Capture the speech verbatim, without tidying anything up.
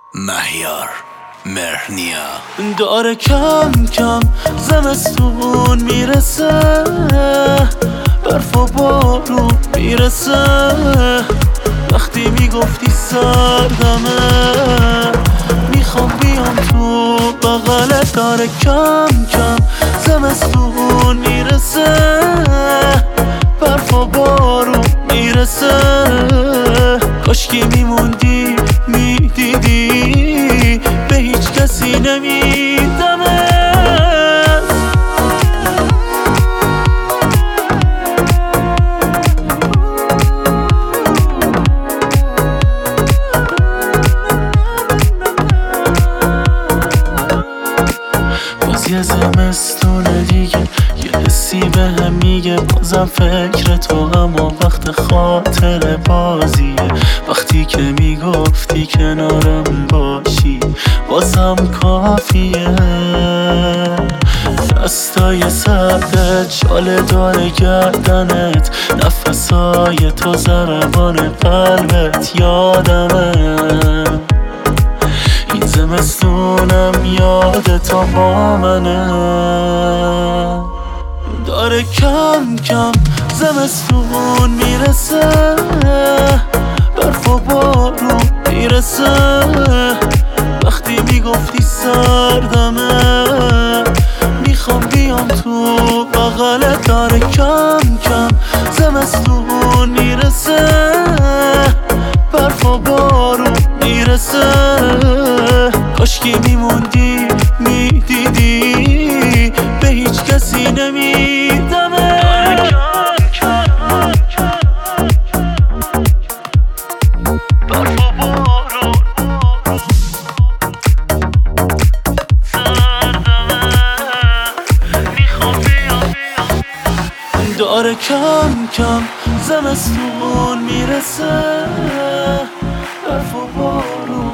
مهیار مرنیا داره کم کم زمستون میرسه، برف و بارون میرسه. وقتی میگفتی سردمه میخوام بیام تو بغلت. داره کم کم زمستون میرسه، برف و بارون میرسه. کاشکی میموندی میدیدی به هیچ کسی نمیدمه. باز یه زمستون دیگه، یه حسی به هم میگه بازم فکر تو، اما وقت خاطر بازیه. وقتی که میگفتی کنارم باشی بازم کافیه. دستای سردت شال داره گردنت، نفسای تو ضربان قلبت یادمه. این زمستونم یاد تا با منه. داره کم کم زمستون میرسه، برف و بارون میرسه. وقتی میگفتی سردمه میخوام بیام تو بغلت. داره کم کم زمستون میرسه، برف و بارون میرسه. کاشکی میموندی میدیدی به هیچ کسی نمیدمه. برف و بارون سردمه میخوام بیام. داره کم کم زمستون میرسه، برف و بارون